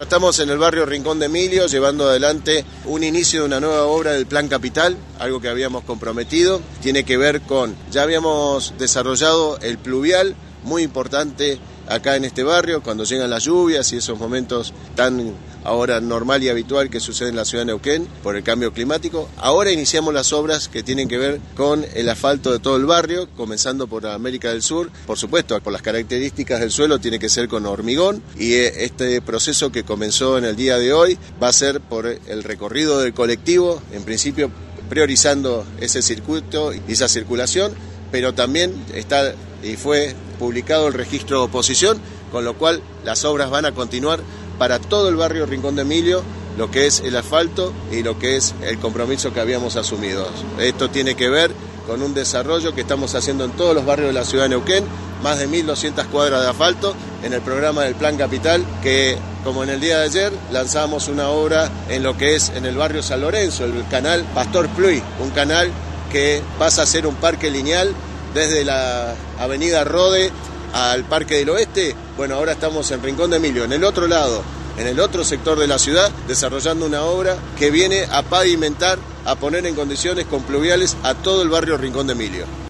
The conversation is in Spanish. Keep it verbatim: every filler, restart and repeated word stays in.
Estamos en el barrio Rincón de Emilio llevando adelante un inicio de una nueva obra del Plan Capital, algo que habíamos comprometido. Tiene que ver con, ya habíamos desarrollado el pluvial, muy importante acá en este barrio, cuando llegan las lluvias y esos momentos tan ahora normal y habitual que sucede en la ciudad de Neuquén por el cambio climático. Ahora iniciamos las obras que tienen que ver con el asfalto de todo el barrio, comenzando por América del Sur. Por supuesto, por las características del suelo tiene que ser con hormigón, y este proceso que comenzó en el día de hoy va a ser por el recorrido del colectivo, en principio priorizando ese circuito y esa circulación, pero también está y fue publicado el registro de oposición, con lo cual las obras van a continuar para todo el barrio Rincón de Emilio, lo que es el asfalto y lo que es el compromiso que habíamos asumido. Esto tiene que ver con un desarrollo que estamos haciendo en todos los barrios de la ciudad de Neuquén, más de mil doscientas cuadras de asfalto en el programa del Plan Capital, que como en el día de ayer lanzamos una obra en lo que es en el barrio San Lorenzo, el canal Pastor Pluy, un canal que pasa a ser un parque lineal desde la avenida Rode al Parque del Oeste. Bueno, ahora estamos en Rincón de Emilio, en el otro lado, en el otro sector de la ciudad, desarrollando una obra que viene a pavimentar, a poner en condiciones con pluviales a todo el barrio Rincón de Emilio.